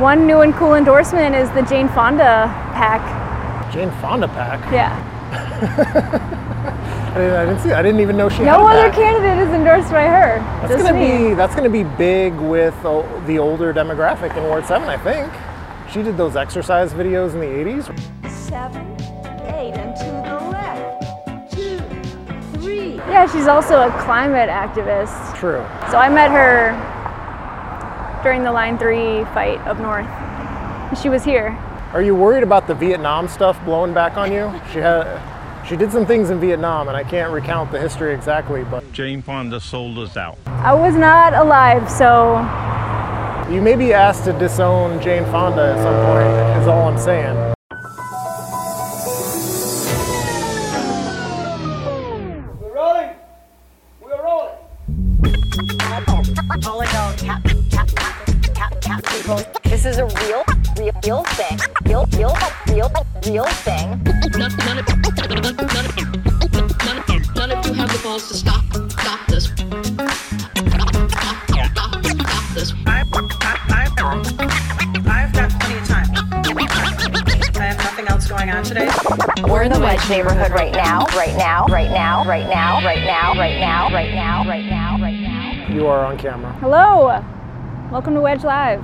One new and cool endorsement is the Jane Fonda pack. Jane Fonda pack? Yeah. I didn't even know she had No a other pack. candidate is endorsed by her. That's gonna be big with the older demographic in Ward 7, I think. She did those exercise videos in the 80s. 7, 8, and to the left. 2, 3. Yeah, she's also a climate activist. True. So I met her during the Line 3 fight up north. She was here. Are you worried about the Vietnam stuff blowing back on you? She did some things in Vietnam, and I can't recount the history exactly, but Jane Fonda sold us out. I was not alive, so you may be asked to disown Jane Fonda at some point, is all I'm saying. We're rolling. We're rolling. This is a real thing. Real thing. None of you have the balls to stop this. Stop this. I've got plenty of time. I have nothing else going on today. We're in the Wedge neighborhood right now. You are on camera. hello. Welcome to Wedge Live.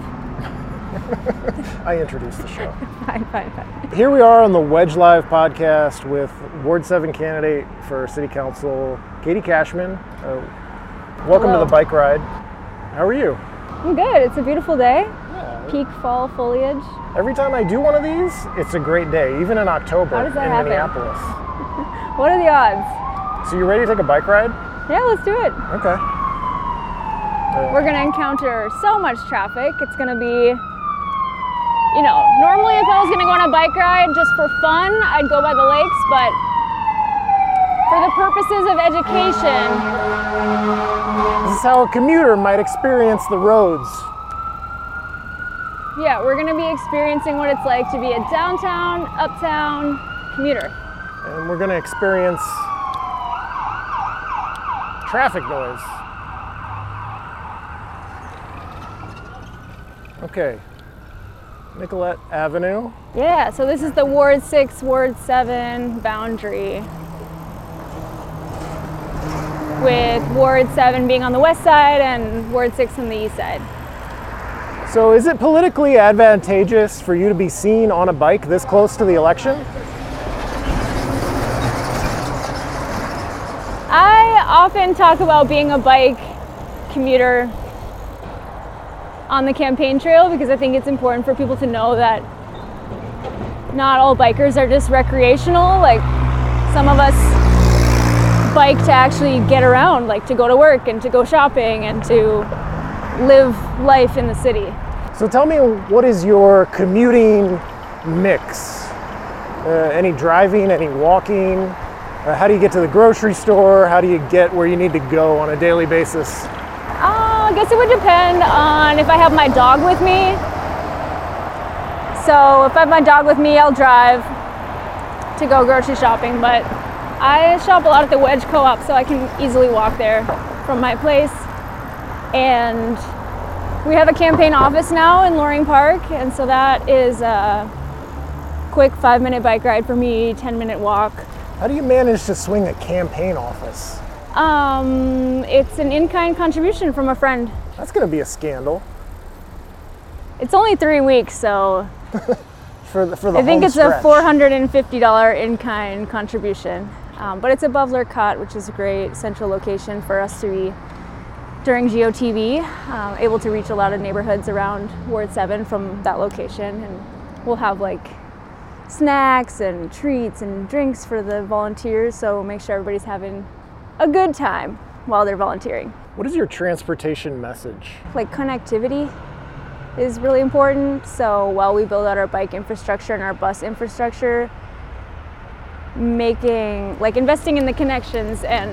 I introduced the show. Fine. Here we are on the Wedge Live podcast with Ward 7 candidate for City Council, Katie Cashman. Welcome Hello. to the bike ride. How are you? I'm good. It's a beautiful day. Yeah. Peak fall foliage. Every time I do one of these, it's a great day, even in October How does that in happen? Minneapolis. What are the odds? So you ready to take a bike ride? Yeah, let's do it. Okay. We're gonna encounter so much traffic. It's gonna be, normally if I was gonna go on a bike ride just for fun, I'd go by the lakes, but for the purposes of education, This is how a commuter might experience the roads. yeah, we're gonna be experiencing what it's like to be a downtown, uptown commuter. And we're going to experience traffic noise. Okay, Nicollet Avenue. Yeah, so this is the Ward 6, Ward 7 boundary, with Ward 7 being on the west side and Ward 6 on the east side. So is it politically advantageous for you to be seen on a bike this close to the election? I often talk about being a bike commuter on the campaign trail because I think it's important for people to know that not all bikers are just recreational. Like, some of us bike to actually get around, like to go to work and to go shopping and to live life in the city. So tell me, what is your commuting mix? Any driving, any walking? How do you get to the grocery store? How do you get where you need to go on a daily basis? I guess it would depend on if I have my dog with me. So if I have my dog with me, I'll drive to go grocery shopping, but I shop a lot at the Wedge Co-op, so I can easily walk there from my place. And we have a campaign office now in Loring Park, and so that is a quick 5-minute bike ride for me, 10-minute walk. How do you manage to swing a campaign office? It's an in-kind contribution from a friend. That's going to be a scandal. It's only 3 weeks, so For the I think home it's stretch. a $450 in-kind contribution. But it's above Lurcott, which is a great central location for us to be, during GOTV, able to reach a lot of neighborhoods around Ward 7 from that location. And we'll have like snacks and treats and drinks for the volunteers, so make sure everybody's having a good time while they're volunteering. What is your transportation message? Like, connectivity is really important. So while we build out our bike infrastructure and our bus infrastructure, investing in the connections and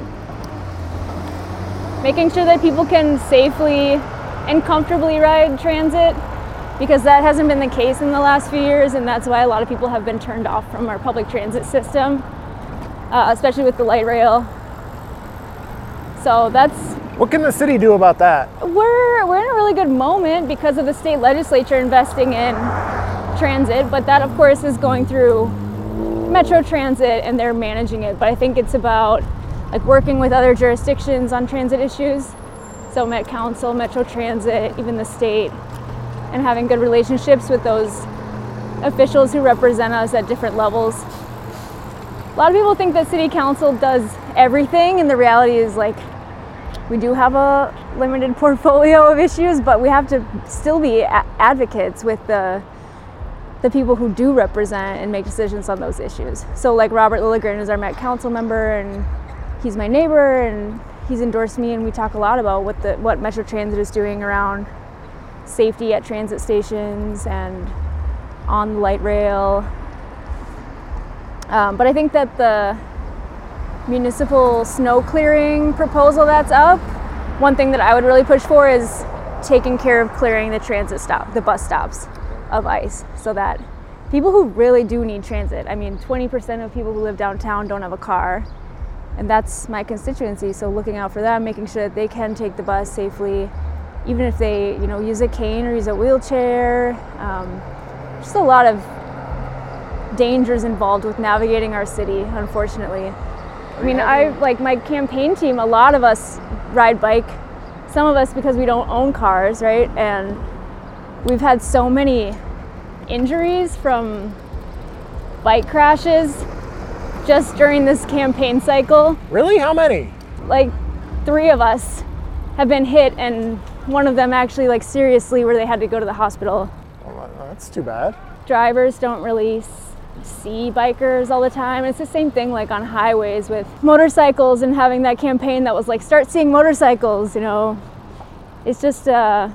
making sure that people can safely and comfortably ride transit, because that hasn't been the case in the last few years, and that's why a lot of people have been turned off from our public transit system, especially with the light rail. So that's What can the city do about that? We're in a really good moment because of the state legislature investing in transit, but that of course is going through Metro Transit and they're managing it. But I think it's about like working with other jurisdictions on transit issues. So Met Council, Metro Transit, even the state, and having good relationships with those officials who represent us at different levels. A lot of people think that City Council does everything, and the reality is like we do have a limited portfolio of issues, but we have to still be advocates with the people who do represent and make decisions on those issues. So like Robert Lilligren is our Met Council member, and he's my neighbor, and he's endorsed me, and we talk a lot about what Metro Transit is doing around safety at transit stations and on the light rail. But I think that the municipal snow clearing proposal that's up, one thing that I would really push for is taking care of clearing the bus stops of ice, so that people who really do need transit, I mean 20% of people who live downtown don't have a car, and that's my constituency, so looking out for them, making sure that they can take the bus safely, even if they use a cane or use a wheelchair. Just a lot of dangers involved with navigating our city, unfortunately. I mean, like my campaign team, a lot of us ride bike, some of us because we don't own cars, right? And we've had so many injuries from bike crashes just during this campaign cycle. Really? How many? Like 3 of us have been hit, and one of them actually like seriously where they had to go to the hospital. Well, that's too bad. Drivers don't really see bikers all the time. It's the same thing like on highways with motorcycles, and having that campaign that was like start seeing motorcycles, it's just a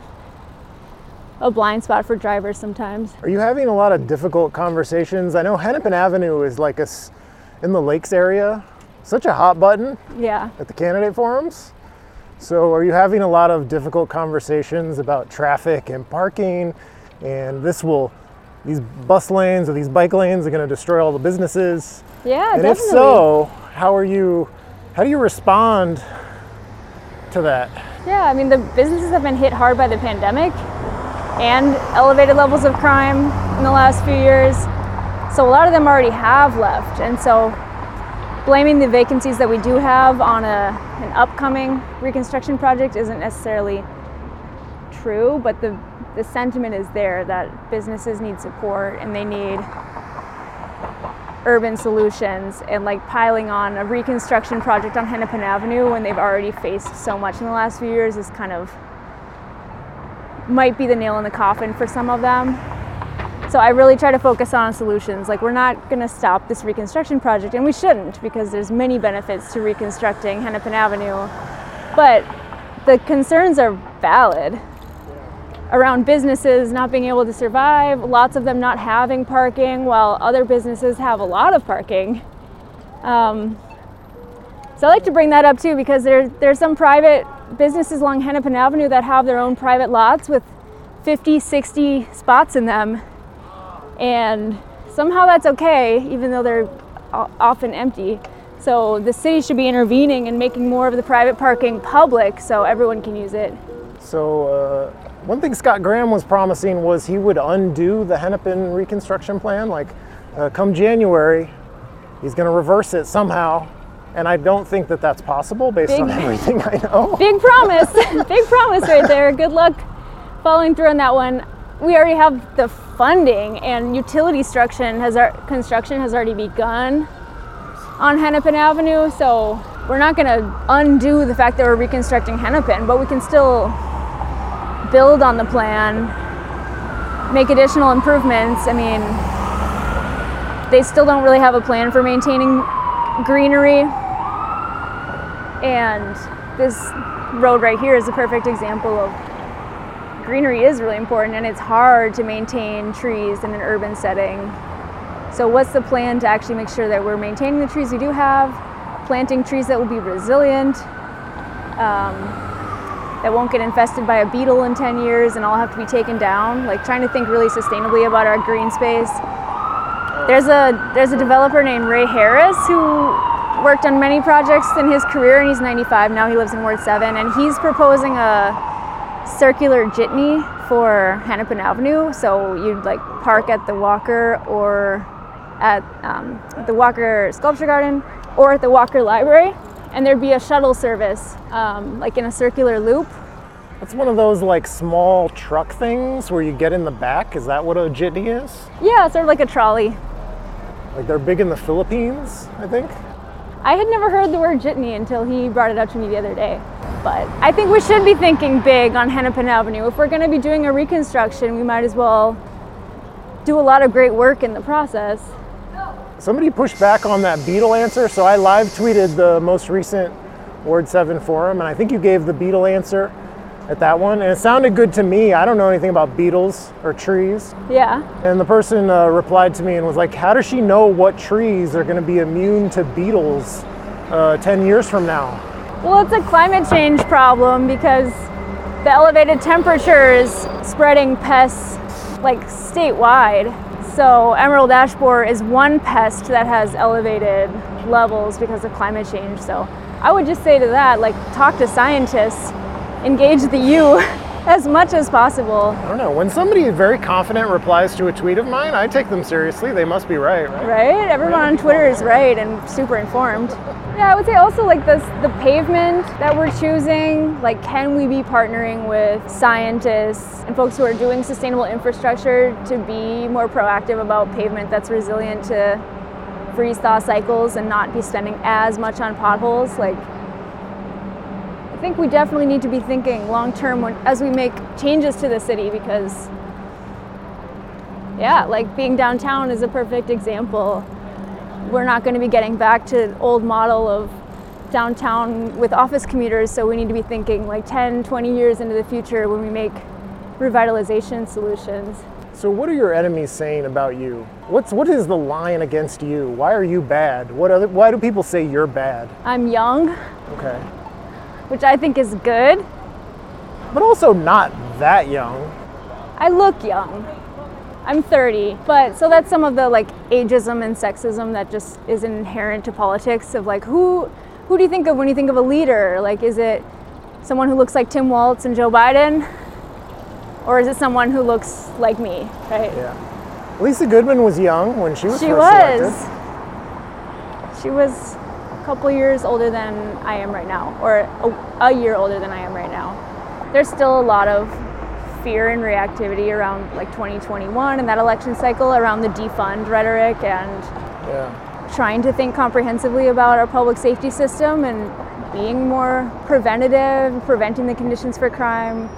blind spot for drivers sometimes. Are you having a lot of difficult conversations? I know Hennepin Avenue is like in the Lakes area, such a hot button at the candidate forums. So are you having a lot of difficult conversations about traffic and parking, and these bus lanes or these bike lanes are going to destroy all the businesses? Yeah, and definitely. If so, how do you respond to that? Yeah, I mean, the businesses have been hit hard by the pandemic and elevated levels of crime in the last few years. So a lot of them already have left. And so blaming the vacancies that we do have on an upcoming reconstruction project isn't necessarily true, but the sentiment is there that businesses need support and they need urban solutions, and like piling on a reconstruction project on Hennepin Avenue when they've already faced so much in the last few years is kind of might be the nail in the coffin for some of them. So I really try to focus on solutions. Like, we're not going to stop this reconstruction project, and we shouldn't, because there's many benefits to reconstructing Hennepin Avenue, but the concerns are valid around businesses not being able to survive, lots of them not having parking, while other businesses have a lot of parking. So I like to bring that up too, because there's some private businesses along Hennepin Avenue that have their own private lots with 50, 60 spots in them. And somehow that's okay, even though they're often empty. So the city should be intervening and making more of the private parking public so everyone can use it. So one thing Scott Graham was promising was he would undo the Hennepin reconstruction plan. Like come January, he's going to reverse it somehow. And I don't think that that's possible based on everything I know. Big promise. Big promise right there. Good luck following through on that one. We already have the funding, and utility construction has already begun on Hennepin Avenue. So we're not going to undo the fact that we're reconstructing Hennepin, but we can still build on the plan, make additional improvements. I mean, they still don't really have a plan for maintaining greenery, and this road right here is a perfect example of greenery is really important, and it's hard to maintain trees in an urban setting. So what's the plan to actually make sure that we're maintaining the trees we do have, planting trees that will be resilient, that won't get infested by a beetle in 10 years and all have to be taken down, like trying to think really sustainably about our green space. There's a developer named Ray Harris who worked on many projects in his career, and he's 95 now. He lives in Ward 7, and he's proposing a circular jitney for Hennepin Avenue. So you'd like park at the Walker or at the Walker Sculpture Garden or at the Walker Library, and there'd be a shuttle service like in a circular loop. That's one of those like small truck things where you get in the back. Is that what a jitney is? Yeah, sort of like a trolley. Like they're big in the Philippines, I think. I had never heard the word jitney until he brought it up to me the other day. But I think we should be thinking big on Hennepin Avenue. If we're going to be doing a reconstruction, we might as well do a lot of great work in the process. Somebody pushed back on that Beetle answer, so I live tweeted the most recent Ward 7 forum, and I think you gave the beetle answer at that one, and it sounded good to me. I don't know anything about beetles or trees. Yeah. And the person replied to me and was like, how does she know what trees are going to be immune to beetles 10 years from now? Well, it's a climate change problem because the elevated temperatures spreading pests like statewide. So emerald ash borer is one pest that has elevated levels because of climate change. So I would just say to that, like, talk to scientists, engage the U as much as possible. I don't know. When somebody very confident replies to a tweet of mine, I take them seriously. They must be right? Right? Everyone on Twitter is right and super informed. Yeah, I would say also like the pavement that we're choosing, like can we be partnering with scientists and folks who are doing sustainable infrastructure to be more proactive about pavement that's resilient to freeze-thaw cycles and not be spending as much on potholes? Like, I think we definitely need to be thinking long-term as we make changes to the city because, yeah, like being downtown is a perfect example. We're not going to be getting back to old model of downtown with office commuters, so we need to be thinking like 10, 20 years into the future when we make revitalization solutions. So what are your enemies saying about you? What is the line against you? Why are you bad? Why do people say you're bad? I'm young. Okay. Which I think is good. But also not that young. I look young. I'm 30, but so that's some of the like ageism and sexism that just is inherent to politics of like who do you think of when you think of a leader? Like, is it someone who looks like Tim Walz and Joe Biden? Or is it someone who looks like me, right? Yeah. Lisa Goodman was young when she was She first was. elected. She was a couple years older than I am right now, or a year older than I am right now. There's still a lot of fear and reactivity around like 2021 and that election cycle around the defund rhetoric and trying to think comprehensively about our public safety system and being more preventative, preventing the conditions for crime.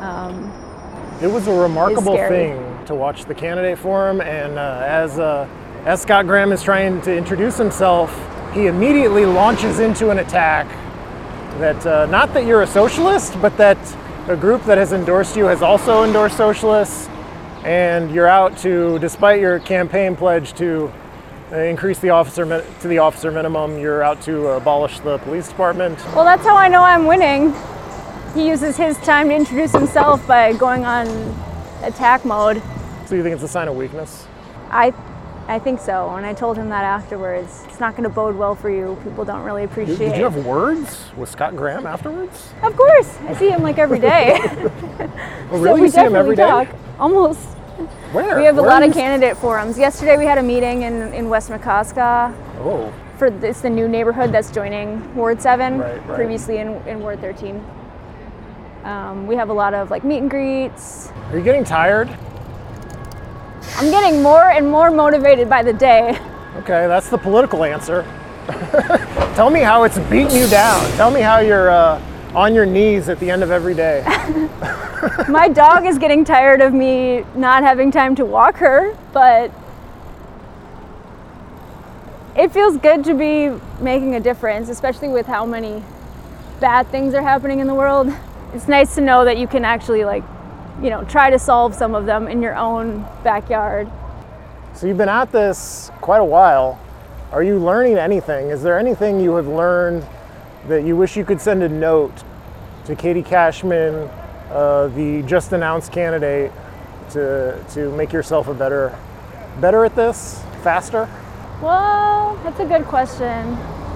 It was a remarkable thing to watch the candidate forum, and as Scott Graham is trying to introduce himself, he immediately launches into an attack that not that you're a socialist, but that a group that has endorsed you has also endorsed socialists, and you're out to, despite your campaign pledge to increase the officer minimum, you're out to abolish the police department. Well, that's how I know I'm winning. He uses his time to introduce himself by going on attack mode. So you think it's a sign of weakness? I think so, and I told him that afterwards. It's not going to bode well for you. People don't really appreciate it. Did you have words with Scott Graham afterwards? Of course. I see him like every day. Oh, really? So you see him every day? Talk. Almost. Where? We have a lot of candidate forums. Yesterday we had a meeting in West McCoska. Oh. It's the new neighborhood that's joining Ward 7, right. previously in Ward 13. We have a lot of like meet and greets. Are you getting tired? I'm getting more and more motivated by the day. Okay, that's the political answer. Tell me how it's beating you down. Tell me how you're on your knees at the end of every day. My dog is getting tired of me not having time to walk her, but it feels good to be making a difference, especially with how many bad things are happening in the world. It's nice to know that you can actually try to solve some of them in your own backyard. So you've been at this quite a while. Are you learning anything? Is there anything you have learned that you wish you could send a note to Katie Cashman, the just announced candidate, to make yourself better at this, faster? Well, that's a good question.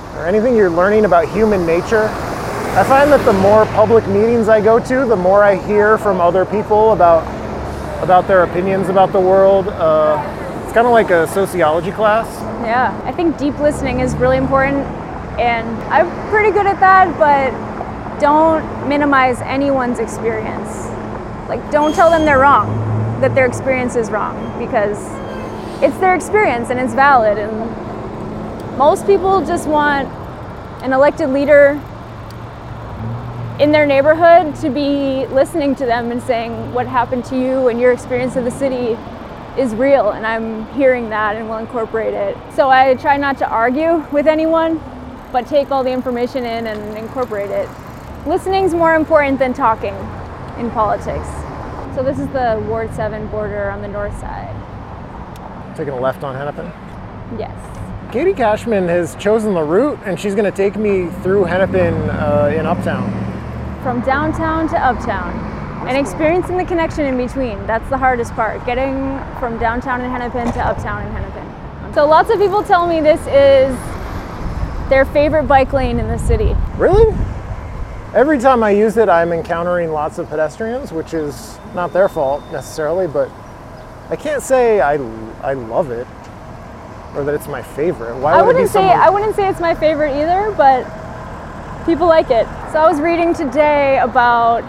or anything you're learning about human nature. I find that the more public meetings I go to, the more I hear from other people about their opinions about the world. It's kind of like a sociology class. Yeah, I think deep listening is really important, and I'm pretty good at that, but don't minimize anyone's experience. Like, don't tell them they're wrong, that their experience is wrong, because it's their experience and it's valid. And most people just want an elected leader in their neighborhood to be listening to them and saying what happened to you and your experience of the city is real, and I'm hearing that and will incorporate it. So I try not to argue with anyone, but take all the information in and incorporate it. Listening's more important than talking in politics. So this is the Ward 7 border on the north side. Taking a left on Hennepin. Yes. Katie Cashman has chosen the route, and she's going to take me through Hennepin in Uptown. From downtown to uptown, and experiencing the connection in between. That's the hardest part, getting from downtown in Hennepin to uptown in Hennepin. So lots of people tell me this is their favorite bike lane in the city. Really? Every time I use it, I'm encountering lots of pedestrians, which is not their fault necessarily, but I can't say I love it or that it's my favorite. I wouldn't say it's my favorite either, but people like it. So I was reading today about,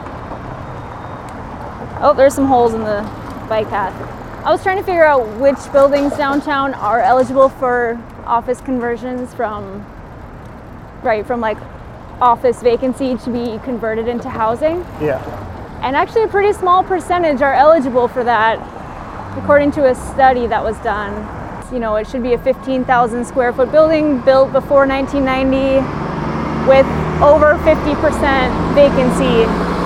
oh, there's some holes in the bike path. I was trying to figure out which buildings downtown are eligible for office conversions from like office vacancy to be converted into housing. Yeah. And actually a pretty small percentage are eligible for that, according to a study that was done. You know, it should be a 15,000 square foot building built before 1990 with over 50% vacancy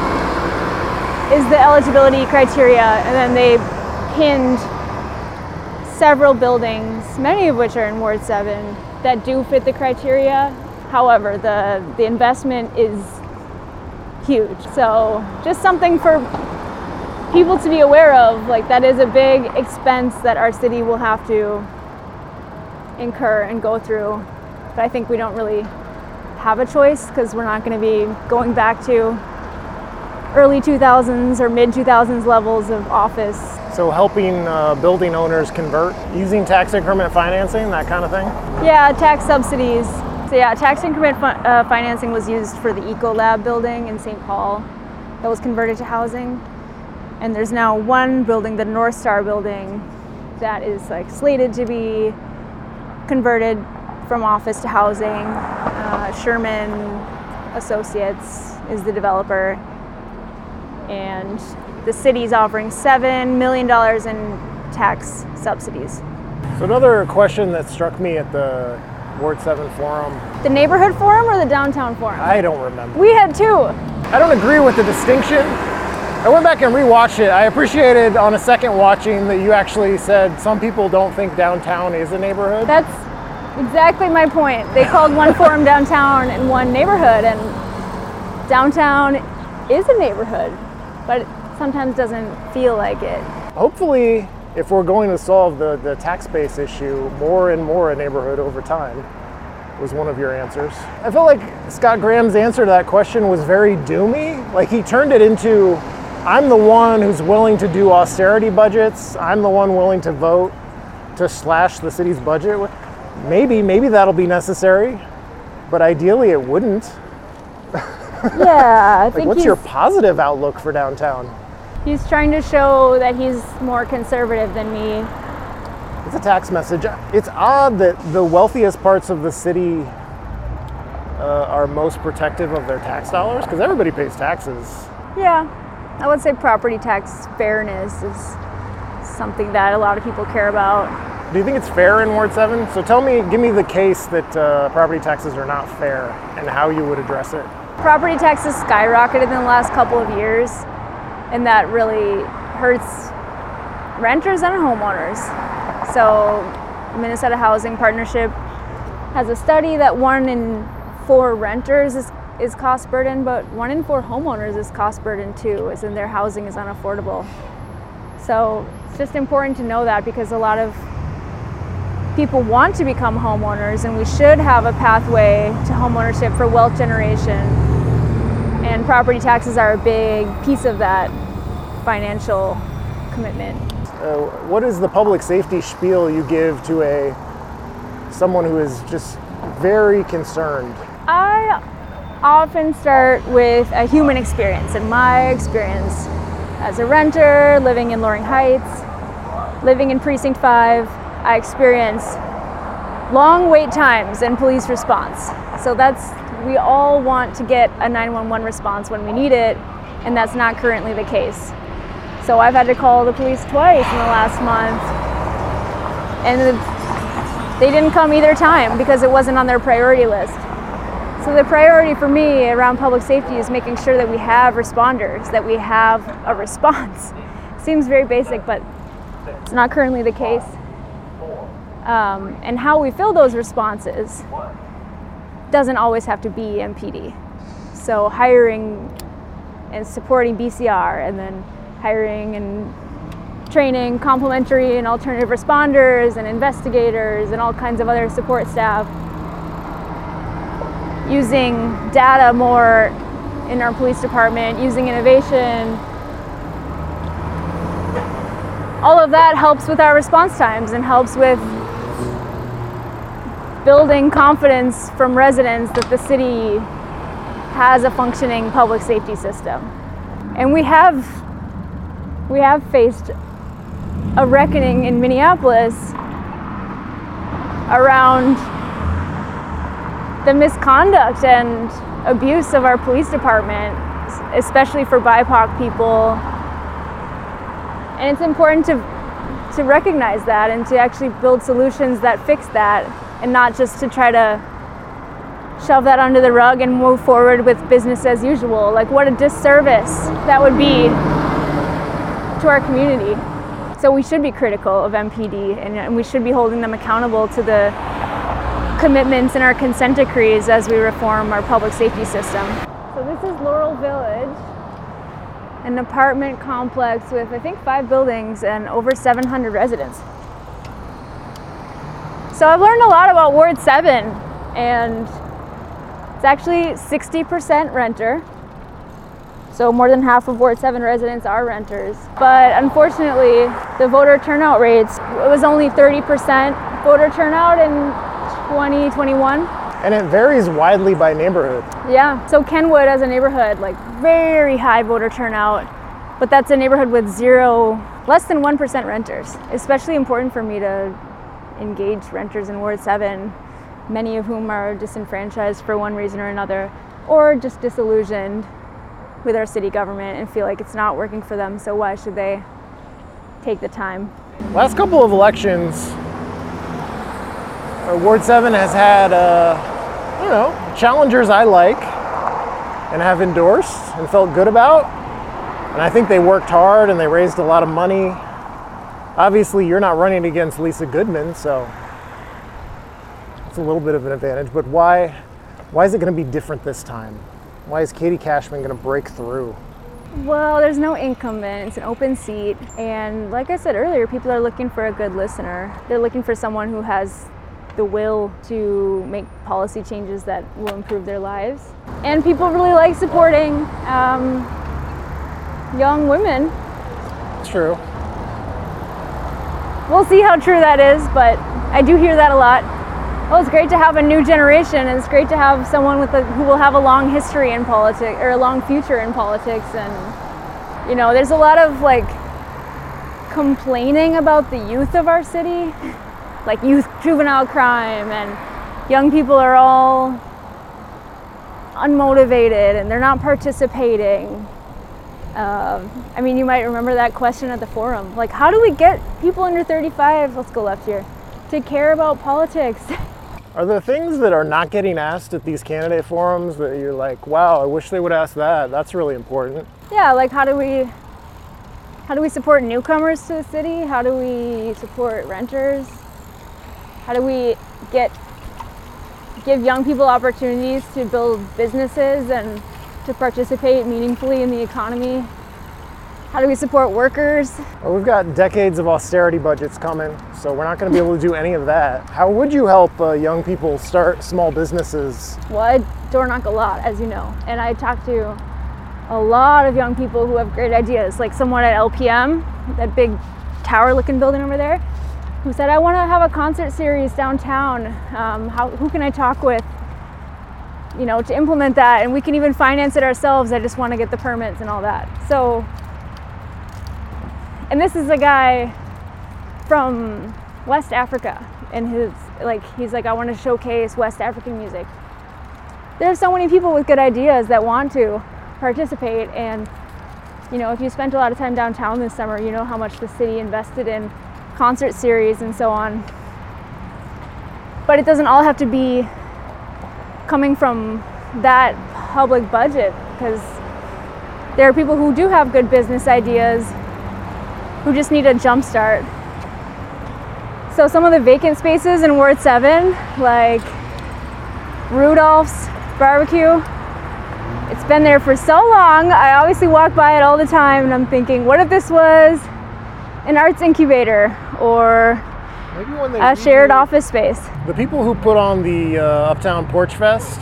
is the eligibility criteria. And then they pinned several buildings, many of which are in Ward 7, that do fit the criteria. However, the investment is huge. So just something for people to be aware of, like that is a big expense that our city will have to incur and go through. But I think we don't really have a choice because we're not going to be going back to early 2000s or mid 2000s levels of office. So helping building owners convert using tax increment financing, that kind of thing? Yeah, tax subsidies. So yeah, tax increment financing was used for the Ecolab building in St. Paul that was converted to housing. And there's now one building, the North Star building, that is like slated to be converted from office to housing. Sherman Associates is the developer. And the city's offering $7 million in tax subsidies. So another question that struck me at the Ward 7 forum. The neighborhood forum or the downtown forum? I don't remember. We had two. I don't agree with the distinction. I went back and rewatched it. I appreciated on a second watching that you actually said some people don't think downtown is a neighborhood. That's exactly my point. They called one forum downtown and one neighborhood, and downtown is a neighborhood, but it sometimes doesn't feel like it. Hopefully, if we're going to solve the tax base issue, more and more a neighborhood over time was one of your answers. I felt like Scott Graham's answer to that question was very doomy. Like he turned it into, I'm the one who's willing to do austerity budgets. I'm the one willing to vote to slash the city's budget. Maybe that'll be necessary, but ideally it wouldn't. Yeah, I think what's your positive outlook for downtown? He's trying to show that he's more conservative than me. It's a tax message. It's odd that the wealthiest parts of the city are most protective of their tax dollars, because everybody pays taxes. Yeah, I would say property tax fairness is something that a lot of people care about. Do you think it's fair in Ward 7? So give me the case that property taxes are not fair and how you would address it. Property taxes skyrocketed in the last couple of years, and that really hurts renters and homeowners. So Minnesota Housing Partnership has a study that 1 in 4 renters is cost burden, but 1 in 4 homeowners is cost burden too, as in their housing is unaffordable. So it's just important to know that, because a lot of people want to become homeowners, and we should have a pathway to homeownership for wealth generation. And property taxes are a big piece of that financial commitment. What is the public safety spiel you give to someone who is just very concerned? I often start with a human experience, and my experience as a renter living in Loring Heights, living in Precinct 5, I experience long wait times in police response. So we all want to get a 911 response when we need it, and that's not currently the case. So I've had to call the police twice in the last month, and they didn't come either time because it wasn't on their priority list. So the priority for me around public safety is making sure that we have responders, that we have a response. Seems very basic, but it's not currently the case. And how we fill those responses doesn't always have to be MPD. So hiring and supporting BCR, and then hiring and training complementary and alternative responders and investigators and all kinds of other support staff. Using data more in our police department, using innovation. All of that helps with our response times and helps with building confidence from residents that the city has a functioning public safety system. And we have faced a reckoning in Minneapolis around the misconduct and abuse of our police department, especially for BIPOC people. And it's important to recognize that and to actually build solutions that fix that, and not just to try to shove that under the rug and move forward with business as usual. Like, what a disservice that would be to our community. So we should be critical of MPD, and we should be holding them accountable to the commitments in our consent decrees as we reform our public safety system. So this is Laurel Village, an apartment complex with, I think, 5 buildings and over 700 residents. So I've learned a lot about Ward 7, and it's actually 60% renter. So more than half of Ward 7 residents are renters. But unfortunately, the voter turnout rates, it was only 30% voter turnout in 2021. And it varies widely by neighborhood. Yeah, so Kenwood as a neighborhood, like very high voter turnout, but that's a neighborhood with less than 1% renters. Especially important for me to engage renters in Ward 7, many of whom are disenfranchised for one reason or another, or just disillusioned with our city government and feel like it's not working for them, so why should they take the time? Last couple of elections, Ward 7 has had, challengers I like and have endorsed and felt good about. And I think they worked hard and they raised a lot of money. Obviously, you're not running against Lisa Goodman, so it's a little bit of an advantage. But why is it going to be different this time? Why is Katie Cashman going to break through? Well, there's no incumbent. It's an open seat. And like I said earlier, people are looking for a good listener. They're looking for someone who has the will to make policy changes that will improve their lives. And people really like supporting young women. It's true. We'll see how true that is, but I do hear that a lot. Well, it's great to have a new generation, and it's great to have someone who will have a long history in politics, or a long future in politics. And there's a lot of complaining about the youth of our city, like youth juvenile crime, and young people are all unmotivated and they're not participating. You might remember that question at the forum, like, how do we get people under 35, let's go left here, to care about politics? Are there things that are not getting asked at these candidate forums that you're like, wow, I wish they would ask that? That's really important. Yeah, like how do we support newcomers to the city? How do we support renters? How do we give young people opportunities to build businesses and to participate meaningfully in the economy? How do we support workers? Well, we've got decades of austerity budgets coming, so we're not going to be able to do any of that. How would you help young people start small businesses? Well, I door knock a lot, as you know, and I talk to a lot of young people who have great ideas, like someone at LPM, that big tower-looking building over there, who said, I want to have a concert series downtown. Who can I talk with, you know, to implement that? And we can even finance it ourselves. I just want to get the permits and all that. So, and this is a guy from West Africa, and he's like, I want to showcase West African music. There's so many people with good ideas that want to participate, and you know, if you spent a lot of time downtown this summer, you know how much the city invested in concert series and so on. But it doesn't all have to be coming from that public budget, because there are people who do have good business ideas who just need a jump start. So some of the vacant spaces in Ward 7, like Rudolph's Barbecue, it's been there for so long. I obviously walk by it all the time, and I'm thinking, what if this was an arts incubator or Maybe when they a shared office space? The people who put on the Uptown Porch Fest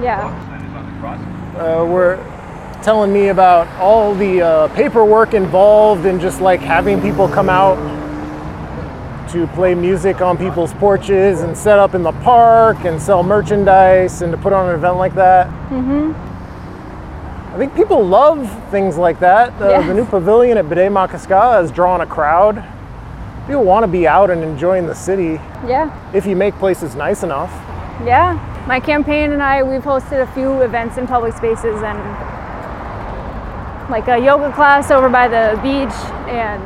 were telling me about all the paperwork involved in just like having people come out to play music on people's porches and set up in the park and sell merchandise and to put on an event like that. Mm-hmm. I think people love things like that. Yes. The new pavilion at Bide Makaska has drawn a crowd. People want to be out and enjoying the city. Yeah. If you make places nice enough. Yeah. My campaign and I, we've hosted a few events in public spaces, and like a yoga class over by the beach, and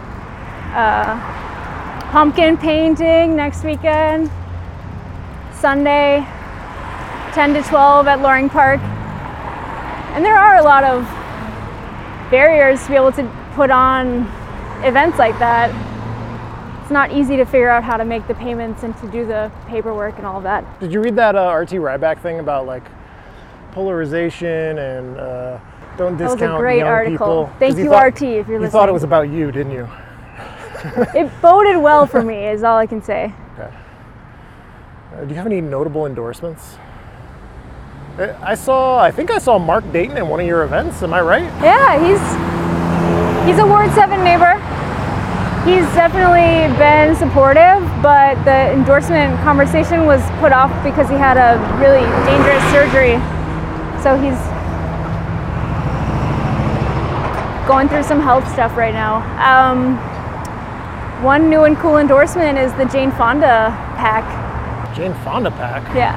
pumpkin painting next weekend, Sunday, 10 to 12 at Loring Park. And there are a lot of barriers to be able to put on events like that. It's not easy to figure out how to make the payments and to do the paperwork and all of that. Did you read that RT Ryback thing about like polarization and don't discount That was a great young article. people? Thank you, RT, if you're listening. You thought it was about you, didn't you? It boded well for me, is all I can say. Okay. Do you have any notable endorsements? I think I saw Mark Dayton at one of your events. Am I right? Yeah, he's a Ward 7 neighbor. He's definitely been supportive, but the endorsement conversation was put off because he had a really dangerous surgery. So he's going through some health stuff right now. One new and cool endorsement is the Jane Fonda pack. Jane Fonda pack? Yeah.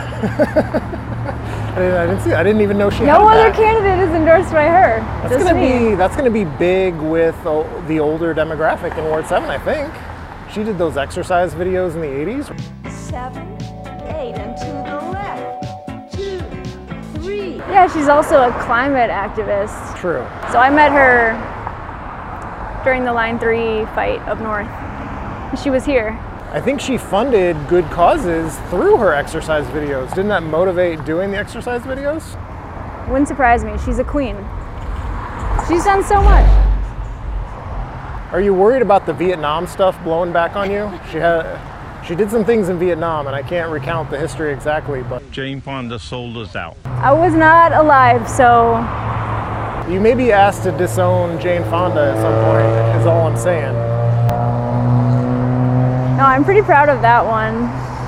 I didn't see. I didn't even know she had No other that. candidate is endorsed by her. That's gonna be big with the older demographic in Ward 7, I think. She did those exercise videos in the 80s. 7, 8, and to the left. 2, 3. Yeah, she's also a climate activist. True. So I met her during the Line 3 fight up north. She was here. I think she funded good causes through her exercise videos. Didn't that motivate doing the exercise videos? Wouldn't surprise me. She's a queen. She's done so much. Are you worried about the Vietnam stuff blowing back on you? She did some things in Vietnam, and I can't recount the history exactly, but Jane Fonda sold us out. I was not alive, so you may be asked to disown Jane Fonda at some point, is all I'm saying. no, I'm pretty proud of that one.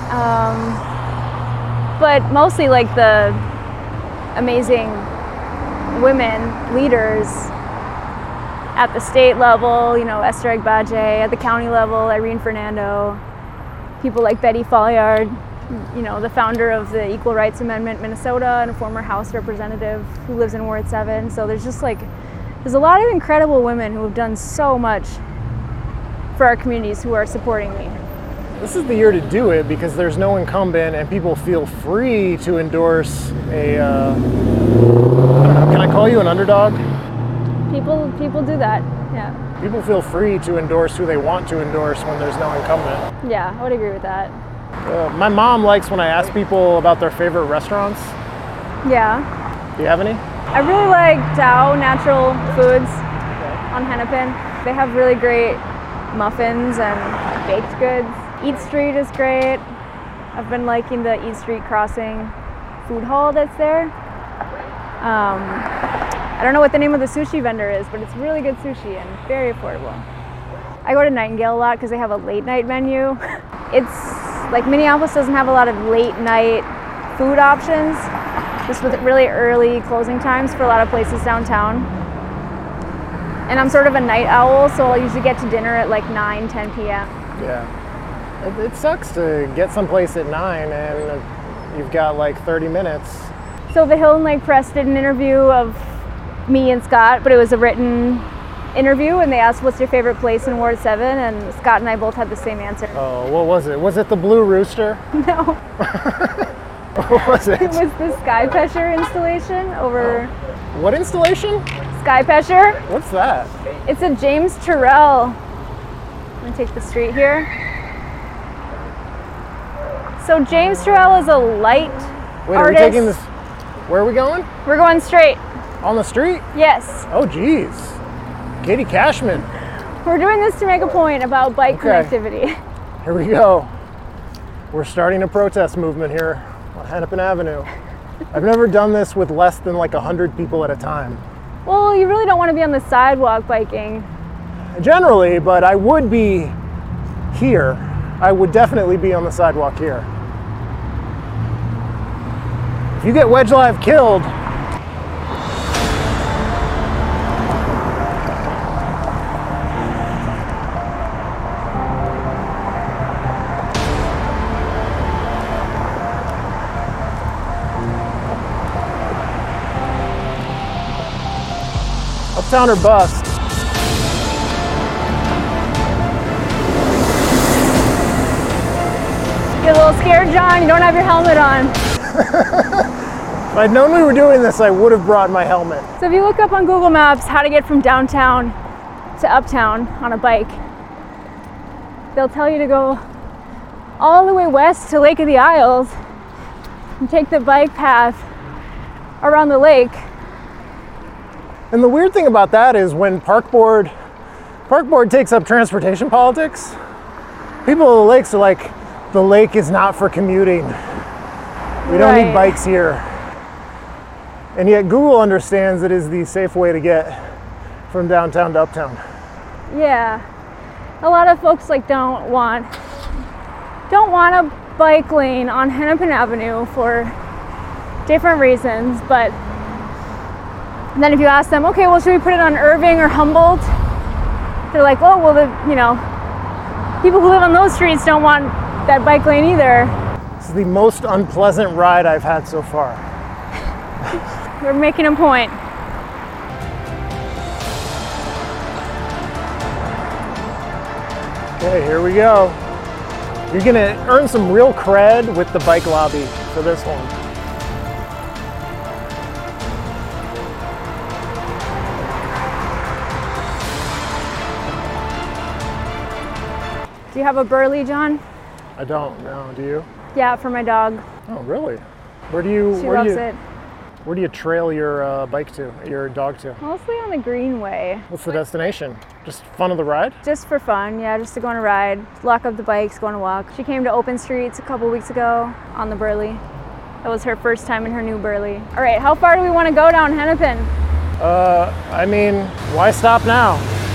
But mostly like the amazing women leaders at the state level, you know, Esther Agbaje, at the county level, Irene Fernando, people like Betty Folliard, you know, the founder of the Equal Rights Amendment Minnesota and a former House representative who lives in Ward 7. So there's just like, there's a lot of incredible women who have done so much for our communities who are supporting me. This is the year to do it because there's no incumbent and people feel free to endorse a, I don't know, can I call you an underdog? People do that, yeah. People feel free to endorse who they want to endorse when there's no incumbent. Yeah, I would agree with that. My mom likes when I ask people about their favorite restaurants. Yeah. Do you have any? I really like Tao Natural Foods. on Hennepin. They have really great muffins and baked goods. Eat Street is great. I've been liking the Eat Street Crossing food hall that's there. I don't know what the name of the sushi vendor is, but it's really good sushi and very affordable. I go to Nightingale a lot because they have a late night menu. It's like Minneapolis doesn't have a lot of late night food options, just with really early closing times for a lot of places downtown. And I'm sort of a night owl, so I'll usually get to dinner at like 9, 10 p.m. Yeah. It sucks to get someplace at 9 and you've got like 30 minutes. So the Hill and Lake Press did an interview of me and Scott, but it was a written interview, and they asked what's your favorite place in Ward 7, and Scott and I both had the same answer. Oh, what was it? Was it the Blue Rooster? No. What was it? It was the Skypesher installation over... What installation? Skypesher. What's that? It's a James Turrell. I'm gonna take the street here. So James Turrell is a light Wait, artist. are we taking this? Where are we going? We're going straight. On the street? Yes. Oh, geez. Katie Cashman. We're doing this to make a point about bike connectivity. Here we go. We're starting a protest movement here on Hennepin Avenue. I've never done this with less than like 100 people at a time. Well, you really don't want to be on the sidewalk biking. Generally, but I would be here. I would definitely be on the sidewalk here. If you get Wedge Live killed, uptown or bust. You're a little scared, John? You don't have your helmet on. If I'd known we were doing this, I would have brought my helmet. So if you look up on Google Maps how to get from downtown to uptown on a bike, they'll tell you to go all the way west to Lake of the Isles and take the bike path around the lake. And the weird thing about that is when Park Board takes up transportation politics, people at the lakes are like, the lake is not for commuting. We don't need bikes here. And yet Google understands it is the safe way to get from downtown to uptown. Yeah, a lot of folks like don't want a bike lane on Hennepin Avenue for different reasons, but then if you ask them, okay, well, should we put it on Irving or Humboldt? They're like, oh, well, people who live on those streets don't want that bike lane either. This is the most unpleasant ride I've had so far. We're making a point. Okay, here we go. You're gonna earn some real cred with the bike lobby for this one. Do you have a Burley, John? I don't know, do you? Yeah, for my dog. Oh, really? She loves it. Where do you trail your bike to, your dog to? Mostly on the Greenway. What's the destination? Just fun of the ride? Just for fun, yeah, just to go on a ride, lock up the bikes, go on a walk. She came to Open Streets a couple weeks ago on the Burley. That was her first time in her new Burley. All right, how far do we want to go down Hennepin? I mean, why stop now?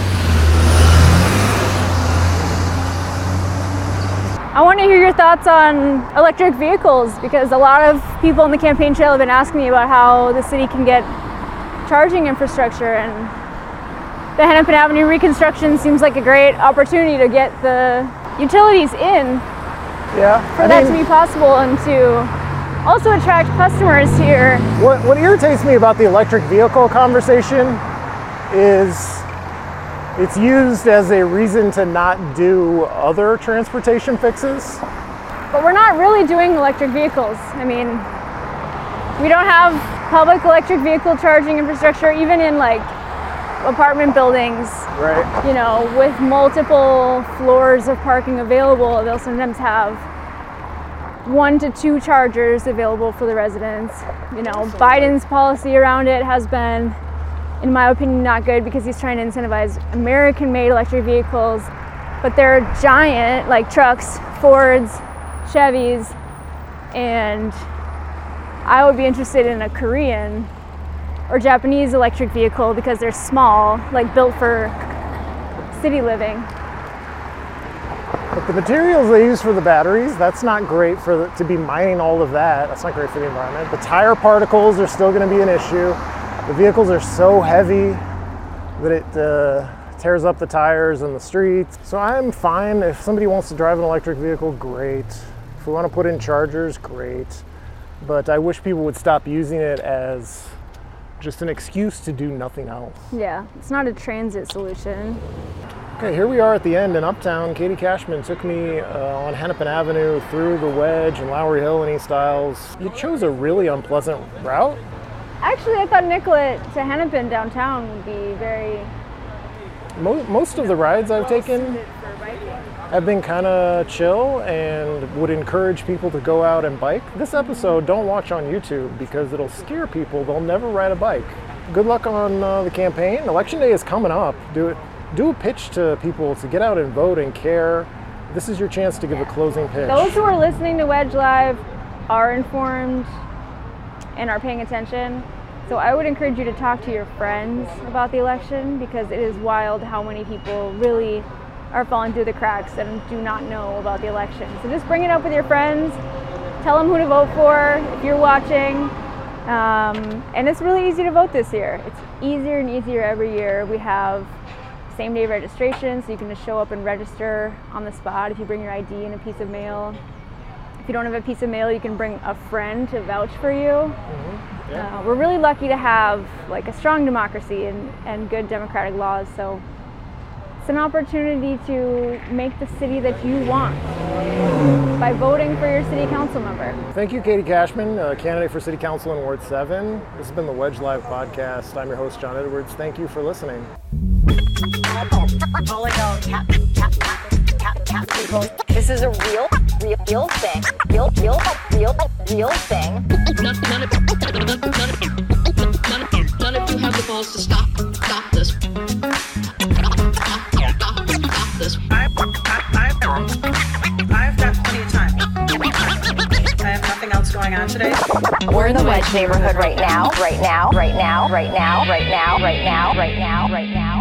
I want to hear your thoughts on electric vehicles, because a lot of people on the campaign trail have been asking me about how the city can get charging infrastructure, and the Hennepin Avenue reconstruction seems like a great opportunity to get the utilities in for that to be possible and to also attract customers here. What irritates me about the electric vehicle conversation is it's used as a reason to not do other transportation fixes. But we're not really doing electric vehicles. I mean, we don't have public electric vehicle charging infrastructure, even in like apartment buildings. Right. You know, with multiple floors of parking available, they'll sometimes have 1 to 2 chargers available for the residents. You know, Biden's policy around it has been in my opinion, not good because he's trying to incentivize American-made electric vehicles, but they're giant, like trucks, Fords, Chevys, and I would be interested in a Korean or Japanese electric vehicle because they're small, like built for city living. But the materials they use for the batteries, that's not great to be mining all of that. That's not great for the environment. The tire particles are still going to be an issue. The vehicles are so heavy that it tears up the tires in the streets. So I'm fine. If somebody wants to drive an electric vehicle, great. If we want to put in chargers, great. But I wish people would stop using it as just an excuse to do nothing else. Yeah, it's not a transit solution. Okay, here we are at the end in Uptown. Katie Cashman took me on Hennepin Avenue through the Wedge and Lowry Hill and East Isles. You chose a really unpleasant route. Actually, I thought Nicollet to Hennepin downtown would be very... Most of the rides I've taken have been kind of chill and would encourage people to go out and bike. This episode, don't watch on YouTube because it'll scare people. They'll never ride a bike. Good luck on the campaign. Election day is coming up. Do a pitch to people to get out and vote and care. This is your chance to give a closing pitch. Those who are listening to Wedge Live are informed and are paying attention. So I would encourage you to talk to your friends about the election because it is wild how many people really are falling through the cracks and do not know about the election. So just bring it up with your friends. Tell them who to vote for if you're watching. And it's really easy to vote this year. It's easier and easier every year. We have same-day registration, so you can just show up and register on the spot if you bring your ID and a piece of mail. If you don't have a piece of mail, you can bring a friend to vouch for you. Mm-hmm. Yeah. We're really lucky to have like a strong democracy and good democratic laws, so it's an opportunity to make the city that you want by voting for your city council member. Thank you, Katie Cashman, candidate for City Council in Ward 7. This has been the Wedge Live podcast. I'm your host, John Edwards. Thank you for listening. This is a real thing. Real thing. None of you have the balls to stop this. Stop this. I've got plenty of time. I have nothing else going on today. We're in the Wedge neighborhood right now.